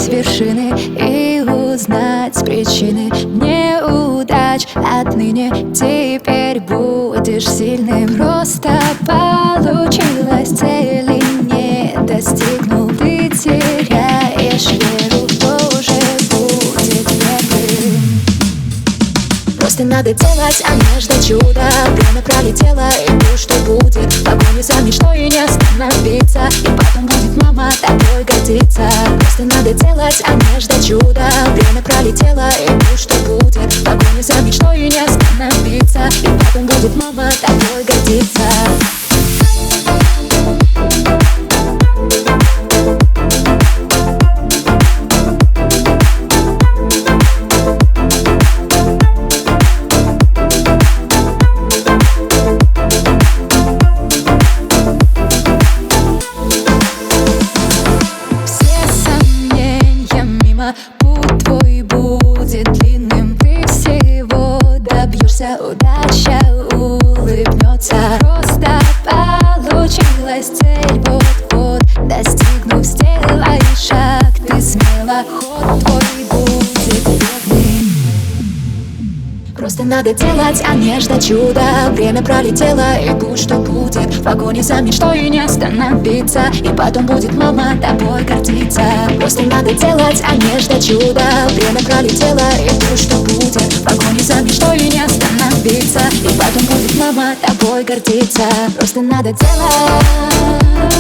вершины и узнать причины неудач. Отныне теперь будешь сильным. Просто получилось, цели не достигнул. Ты теряешь веру, тоже будет первым. Просто надо делать, а не ждать чуда. Время пролетело, и будь что будет. В погоне за мечтой и не остановиться. И потом будет мама тобой гордиться. Просто надо делать, а не ждать чуда. Время пролетело, и будь что будет. В погоне за мечтой и не остановиться. И потом будет мама тобой гордиться. Путь твой будет длинным, ты всего добьешься, удача улыбнется. Просто получилась цель, вот-вот достигнув, сделай шаг, ты смело, ход твой будет верным. Просто надо делать, а не ждать чуда. Время пролетело, и будь что будет. В погоне за мечтой и не остановиться. И потом будет мама тобой гордиться. Просто надо делать, а не ждать чуда. Время пролетело, и будь что будет. В погоне за мечтой и не остановиться. И потом будет мама тобой гордиться. Просто надо делать.